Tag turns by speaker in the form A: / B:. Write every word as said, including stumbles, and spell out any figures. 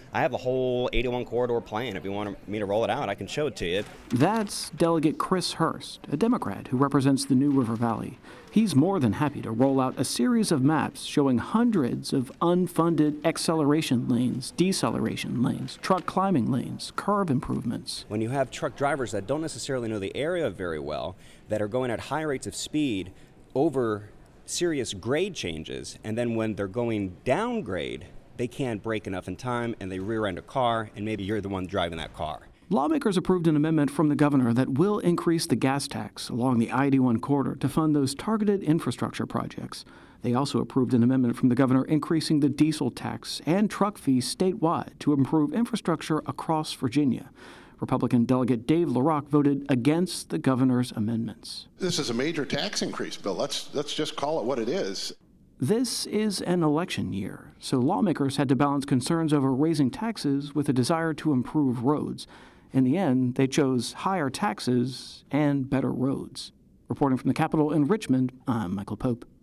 A: I have a whole eighty-one corridor plan. If you want me to roll it out, I can show it to you.
B: That's Delegate Chris Hurst, a Democrat who represents the New River Valley. He's more than happy to roll out a series of maps showing hundreds of unfunded acceleration lanes, deceleration lanes, truck climbing lanes, curb improvements.
A: When you have truck drivers that don't necessarily know the area very well, that are going at high rates of speed over serious grade changes, and then when they're going down grade, they can't brake enough in time and they rear end a car, and maybe you're the one driving that car.
B: Lawmakers approved an amendment from the governor that will increase the gas tax along the I eighty-one corridor to fund those targeted infrastructure projects. They also approved an amendment from the governor increasing the diesel tax and truck fees statewide to improve infrastructure across Virginia. Republican Delegate Dave LaRock voted against the governor's amendments.
C: This is a major tax increase, Bill. Let's, let's just call it what it is.
B: This is an election year, so lawmakers had to balance concerns over raising taxes with a desire to improve roads. In the end, they chose higher taxes and better roads. Reporting from the Capitol in Richmond, I'm Michael Pope.